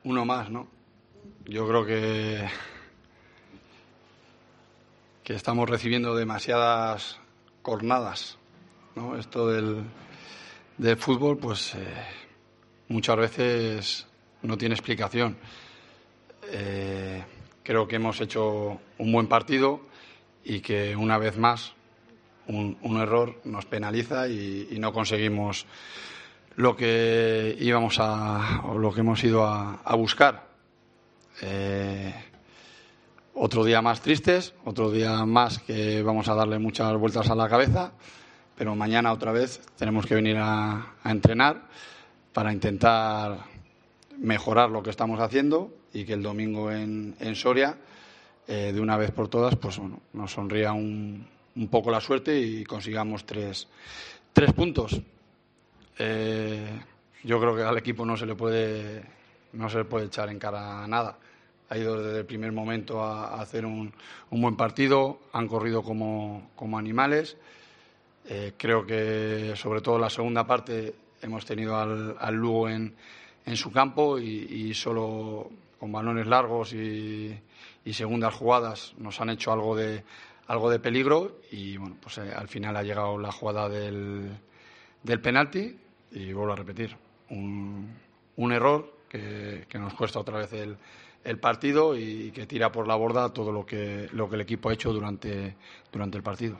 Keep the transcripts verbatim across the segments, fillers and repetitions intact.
Uno más, ¿no? Yo creo que, que estamos recibiendo demasiadas cornadas, ¿no? Esto del, del fútbol, pues eh, muchas veces no tiene explicación. Eh, creo que hemos hecho un buen partido y que una vez más un, un error nos penaliza y, y no conseguimos lo que íbamos a, o lo que hemos ido a, a buscar. Eh, otro día más tristes, otro día más que vamos a darle muchas vueltas a la cabeza, pero mañana otra vez tenemos que venir a, a entrenar para intentar mejorar lo que estamos haciendo y que el domingo en, en Soria, eh, de una vez por todas, pues bueno, nos sonría un, un poco la suerte y consigamos tres, tres puntos. Eh, yo creo que al equipo no se le puede no se le puede echar en cara nada. Ha ido desde el primer momento a, a hacer un, un buen partido, han corrido como, como animales. Eh, creo que sobre todo la segunda parte hemos tenido al, al Lugo en, en su campo y, y solo con balones largos y, y segundas jugadas nos han hecho algo de algo de peligro y bueno, pues eh, al final ha llegado la jugada del, del penalti y vuelvo a repetir, un, un error que, que nos cuesta otra vez el, el partido y que tira por la borda todo lo que, lo que el equipo ha hecho durante, durante el partido.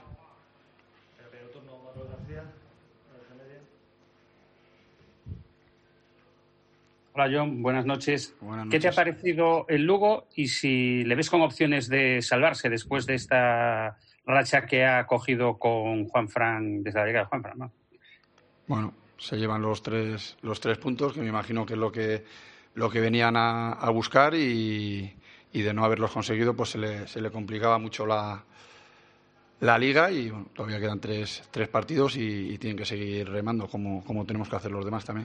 Hola John, buenas noches. Buenas noches. ¿Qué te ha parecido el Lugo y si le ves con opciones de salvarse después de esta racha que ha cogido con Juanfran desde la llegada de Juanfran, ¿no? Bueno, se llevan los tres, los tres puntos, que me imagino que es lo que, lo que venían a, a buscar y, y de no haberlos conseguido pues se le, se le complicaba mucho la, la liga y bueno, todavía quedan tres, tres partidos y, y tienen que seguir remando como, como tenemos que hacer los demás también.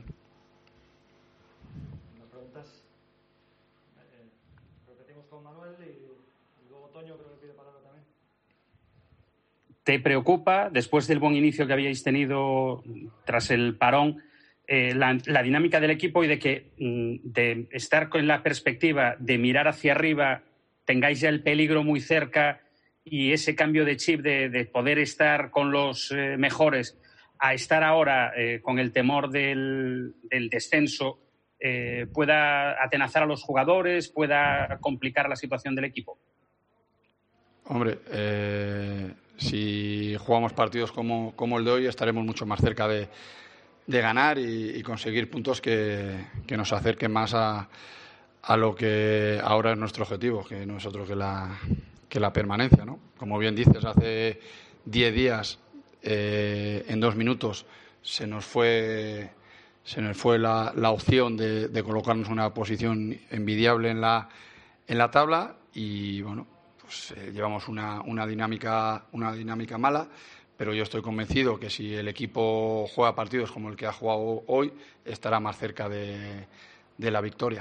¿Más preguntas? Eh, repetimos con Manuel y, y luego Toño creo que pide palabra también. ¿Te preocupa, después del buen inicio que habíais tenido tras el parón, eh, la, la dinámica del equipo y de que de estar con la perspectiva de mirar hacia arriba, tengáis ya el peligro muy cerca y ese cambio de chip de, de poder estar con los eh, mejores a estar ahora eh, con el temor del, del descenso, eh, pueda atenazar a los jugadores, pueda complicar la situación del equipo? Hombre, eh, si jugamos partidos como, como el de hoy estaremos mucho más cerca de, de ganar y, y conseguir puntos que, que nos acerquen más a, a lo que ahora es nuestro objetivo, que no es otro que la, que la permanencia, ¿no? Como bien dices, hace diez días, eh, en dos minutos, se nos fue, se nos fue la, la opción de, de colocarnos en una posición envidiable en la, en la tabla y, bueno, pues eh, llevamos una, una, dinámica, una dinámica mala, pero yo estoy convencido que si el equipo juega partidos como el que ha jugado hoy, estará más cerca de, de la victoria.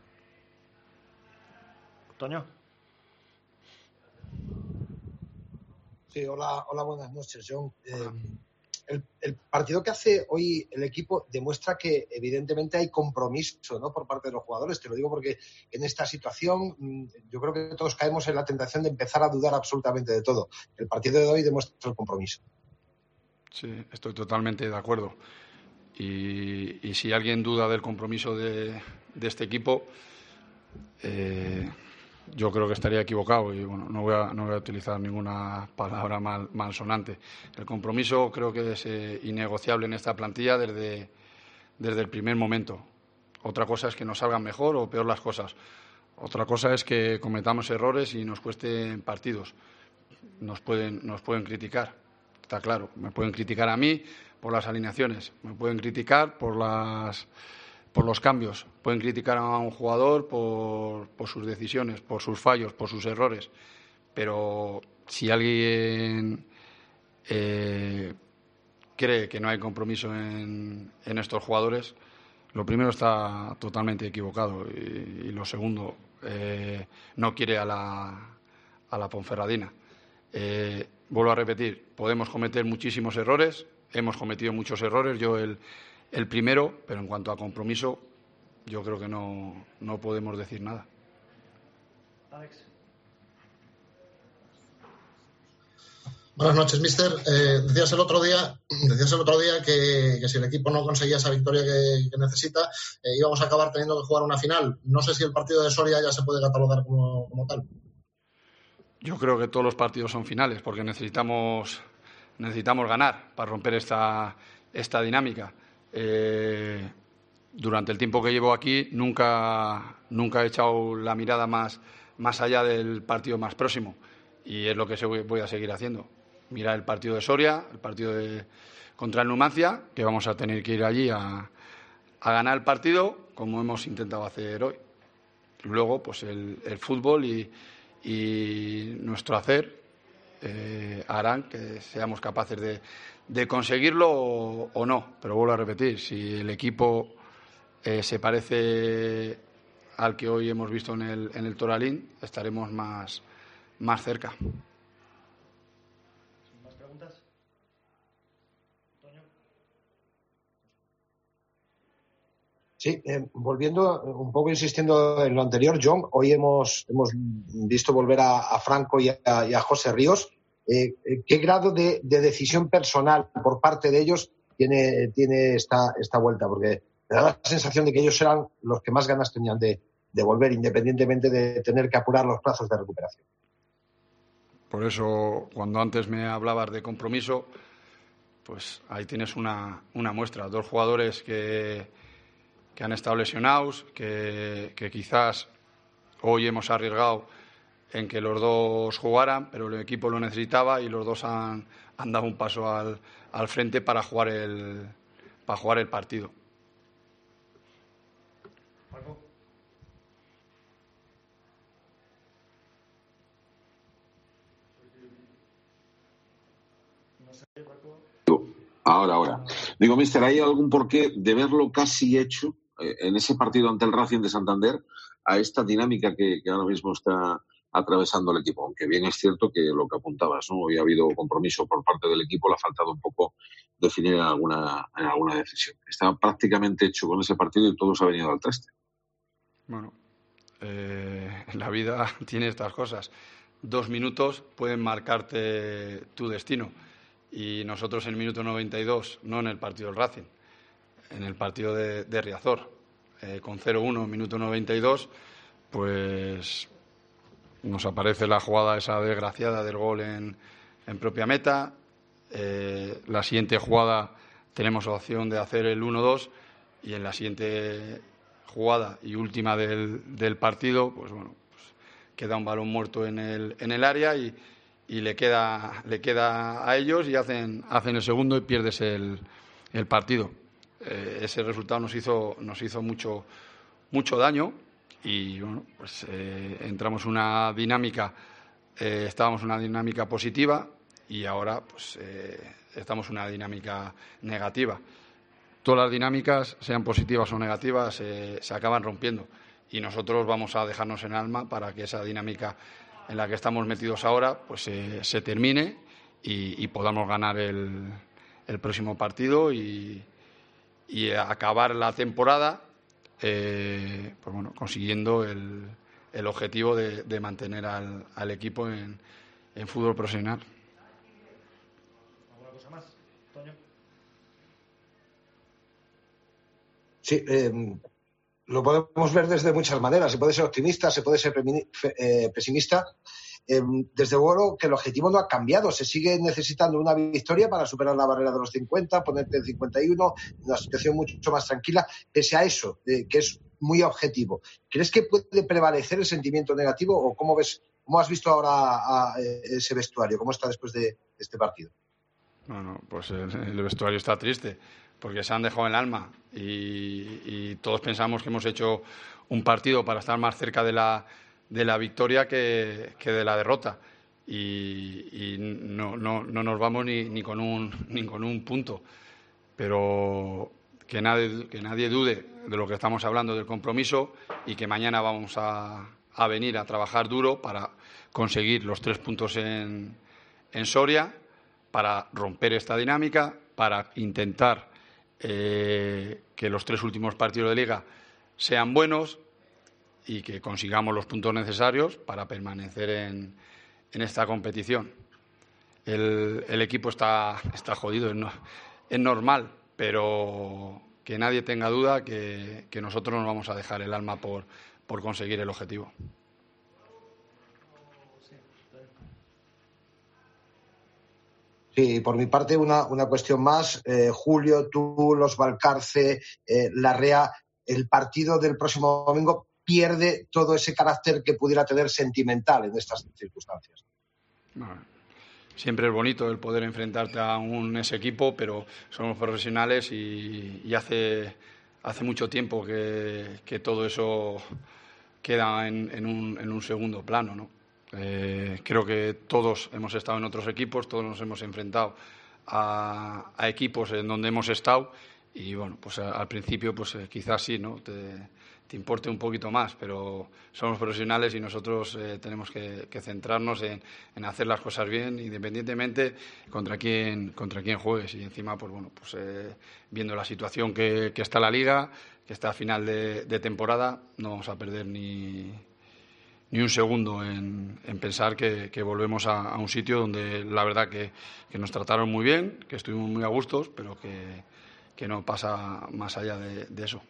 Toño. Sí, hola, hola, buenas noches, John. Eh, el, el partido que hace hoy el equipo demuestra que evidentemente hay compromiso, ¿no?, por parte de los jugadores. Te lo digo porque en esta situación yo creo que todos caemos en la tentación de empezar a dudar absolutamente de todo. El partido de hoy demuestra el compromiso. Sí, estoy totalmente de acuerdo. Y, y si alguien duda del compromiso de, de este equipo, eh, yo creo que estaría equivocado y bueno, no voy a, no voy a utilizar ninguna palabra mal, malsonante. El compromiso creo que es eh, innegociable en esta plantilla desde, desde el primer momento. Otra cosa es que nos salgan mejor o peor las cosas. Otra cosa es que cometamos errores y nos cuesten partidos. Nos pueden, nos pueden criticar, está claro. Me pueden criticar a mí por las alineaciones, me pueden criticar por las... por los cambios, pueden criticar a un jugador por, por sus decisiones, por sus fallos, por sus errores, pero si alguien eh, cree que no hay compromiso en, en estos jugadores, lo primero está totalmente equivocado y, y lo segundo, eh, no quiere a la, a la Ponferradina. Eh, vuelvo a repetir, podemos cometer muchísimos errores, hemos cometido muchos errores, yo el el primero, pero en cuanto a compromiso, yo creo que no, no podemos decir nada. Alex. Buenas noches, mister. Eh, decías el otro día, decías el otro día que, que si el equipo no conseguía esa victoria que, que necesita, eh, íbamos a acabar teniendo que jugar una final. No sé si el partido de Soria ya se puede catalogar como, como tal. Yo creo que todos los partidos son finales, porque necesitamos, necesitamos ganar para romper esta, esta dinámica. Eh, durante el tiempo que llevo aquí nunca, nunca he echado la mirada más, más allá del partido más próximo, y es lo que voy a seguir haciendo. Mirar el partido de Soria, el partido de, contra el Numancia, que vamos a tener que ir allí a, a ganar el partido, como hemos intentado hacer hoy. Luego, pues el, el fútbol y, y nuestro hacer eh, harán que seamos capaces de, de conseguirlo o, o no. Pero vuelvo a repetir, si el equipo eh, se parece al que hoy hemos visto en el, en el Toralín, estaremos más, más cerca. ¿Más preguntas? Toño. Sí, eh, volviendo un poco, insistiendo en lo anterior, John, hoy hemos, hemos visto volver a, a Franco y a, y a José Ríos. Eh, ¿Qué grado de, de decisión personal por parte de ellos tiene, tiene esta, esta vuelta? Porque me da la sensación de que ellos eran los que más ganas tenían de, de volver, independientemente de tener que apurar los plazos de recuperación. Por eso, cuando antes me hablabas de compromiso, pues ahí tienes una, una muestra. Dos jugadores que, que han estado lesionados, que, que quizás hoy hemos arriesgado en que los dos jugaran, pero el equipo lo necesitaba y los dos han, han dado un paso al, al frente para jugar el, para jugar el partido. Paco. No sé, Paco. Ahora, ahora. Digo, mister, ¿hay algún porqué de verlo casi hecho eh, en ese partido ante el Racing de Santander a esta dinámica que, que ahora mismo está atravesando el equipo? Aunque bien es cierto que lo que apuntabas, ¿no? Hoy ha habido compromiso por parte del equipo, le ha faltado un poco definir en alguna, en alguna decisión. Estaba prácticamente hecho con ese partido y todo se ha venido al traste. Bueno, eh, la vida tiene estas cosas. Dos minutos pueden marcarte tu destino. Y nosotros en el minuto noventa y dos, no en el partido del Racing, en el partido de, de Riazor, eh, con cero uno, minuto noventa y dos, pues nos aparece la jugada esa desgraciada del gol en, en propia meta. Eh, la siguiente jugada tenemos opción de hacer el uno dos y en la siguiente jugada y última del, del partido, pues bueno, pues queda un balón muerto en el, en el área y y le queda le queda a ellos y hacen hacen el segundo y pierdes el, el partido. Eh, ese resultado nos hizo nos hizo mucho mucho daño y bueno, pues eh, entramos en una dinámica eh, estábamos en una dinámica positiva y ahora pues eh, estamos en una dinámica negativa. Todas las dinámicas, sean positivas o negativas, eh, se acaban rompiendo y nosotros vamos a dejarnos en alma para que esa dinámica en la que estamos metidos ahora, pues eh, se termine y, y podamos ganar el, el próximo partido y, y acabar la temporada eh, pues bueno, consiguiendo el, el objetivo de, de mantener al, al equipo en, en fútbol profesional. ¿Alguna cosa más, Toño? Sí, eh, lo podemos ver desde muchas maneras. Se puede ser optimista, se puede ser pesimista. Eh, desde luego que el objetivo no ha cambiado. Se sigue necesitando una victoria para superar la barrera de los cincuenta, ponerte en cincuenta y uno, una situación mucho más tranquila. Pese a eso, eh, que es muy objetivo, ¿crees que puede prevalecer el sentimiento negativo o cómo ves, cómo has visto ahora a, a ese vestuario? ¿Cómo está después de, de este partido? Bueno, pues el, el vestuario está triste porque se han dejado el alma y, y todos pensamos que hemos hecho un partido para estar más cerca de la, de la victoria que, que de la derrota y, y no, no, no nos vamos ni, ni, con un, ni con un punto, pero que nadie, que nadie dude de lo que estamos hablando del compromiso y que mañana vamos a, a venir a trabajar duro para conseguir los tres puntos en, en Soria, para romper esta dinámica, para intentar Eh, que los tres últimos partidos de Liga sean buenos y que consigamos los puntos necesarios para permanecer en, en esta competición. El, el equipo está, está jodido, es, no, es normal, pero que nadie tenga duda que, que nosotros nos vamos a dejar el alma por, por conseguir el objetivo. Sí, por mi parte, una, una cuestión más. Eh, Julio, tú, los Valcarce, eh, Larrea, el partido del próximo domingo pierde todo ese carácter que pudiera tener sentimental en estas circunstancias. Bueno, siempre es bonito el poder enfrentarte a un ese equipo, pero somos profesionales y, y hace, hace mucho tiempo que, que todo eso queda en, en, un, en un segundo plano, ¿no? Eh, creo que todos hemos estado en otros equipos, todos nos hemos enfrentado a, a equipos en donde hemos estado y bueno, pues a, al principio pues eh, quizás sí, ¿no? Te, te importe un poquito más, pero somos profesionales y nosotros eh, tenemos que, que centrarnos en, en hacer las cosas bien, independientemente contra quién contra quién juegues y encima pues bueno, pues eh, viendo la situación que, que está la Liga, que está a final de, de temporada, no vamos a perder ni ni un segundo en, en pensar que, que volvemos a, a un sitio donde la verdad que, que nos trataron muy bien, que estuvimos muy a gustos, pero que, que no pasa más allá de, de eso.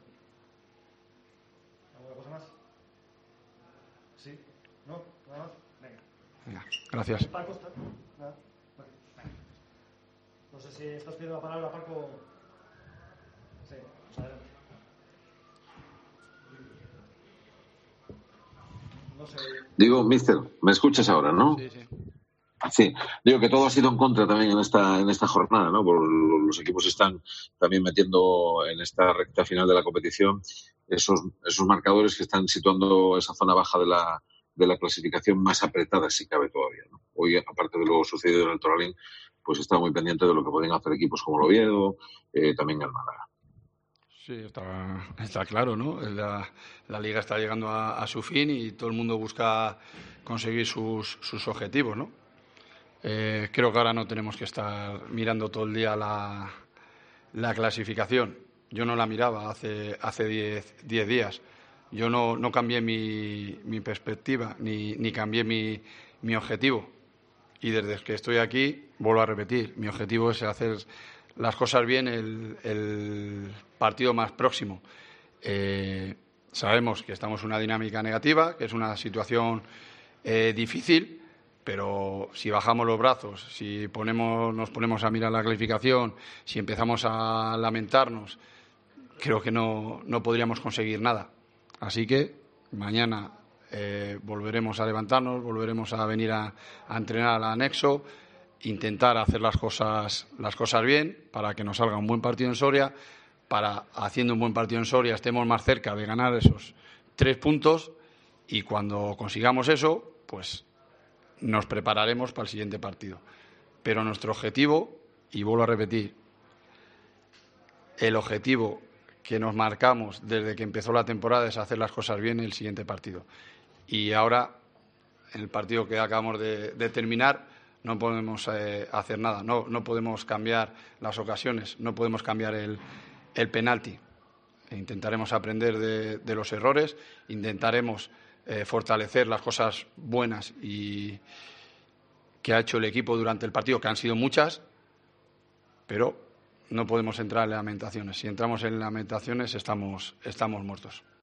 ¿Alguna cosa más? ¿Sí? ¿No? ¿Nada más? Venga. Venga, gracias. Paco, ¿está? ¿Nada? Vale. No sé si estás pidiendo la palabra, Paco. Sí, pues adelante. No sé. Digo, mister, ¿me escuchas ahora, no? Sí, sí. Sí, digo que todo ha sido en contra también en esta en esta jornada, ¿no? Por los equipos están también metiendo en esta recta final de la competición esos esos marcadores que están situando esa zona baja de la de la clasificación más apretada, si cabe todavía, ¿no? Hoy, aparte de lo sucedido en el Toralín, pues está muy pendiente de lo que pueden hacer equipos como el Oviedo, eh, también el Málaga. Sí, está, está claro, ¿no? La, la Liga está llegando a, a su fin y todo el mundo busca conseguir sus, sus objetivos, ¿no? Eh, creo que ahora no tenemos que estar mirando todo el día la, la clasificación. Yo no la miraba hace hace diez, diez días. Yo no, no cambié mi, mi perspectiva ni, ni cambié mi, mi objetivo. Y desde que estoy aquí, vuelvo a repetir, mi objetivo es hacer las cosas bien el, el partido más próximo. Eh, sabemos que estamos en una dinámica negativa, que es una situación eh, difícil, pero si bajamos los brazos, si ponemos, nos ponemos a mirar la clasificación, si empezamos a lamentarnos, creo que no, no podríamos conseguir nada. Así que mañana eh, volveremos a levantarnos, volveremos a venir a, a entrenar al anexo, intentar hacer las cosas, las cosas bien para que nos salga un buen partido en Soria, para, haciendo un buen partido en Soria, estemos más cerca de ganar esos tres puntos y cuando consigamos eso, pues nos prepararemos para el siguiente partido. Pero nuestro objetivo, y vuelvo a repetir, el objetivo que nos marcamos desde que empezó la temporada es hacer las cosas bien en el siguiente partido. Y ahora, en el partido que acabamos de, de terminar, no podemos eh, hacer nada, no, no podemos cambiar las ocasiones, no podemos cambiar el, el penalti. E intentaremos aprender de, de los errores, intentaremos eh, fortalecer las cosas buenas y que ha hecho el equipo durante el partido, que han sido muchas, pero no podemos entrar en lamentaciones. Si entramos en lamentaciones estamos, estamos muertos.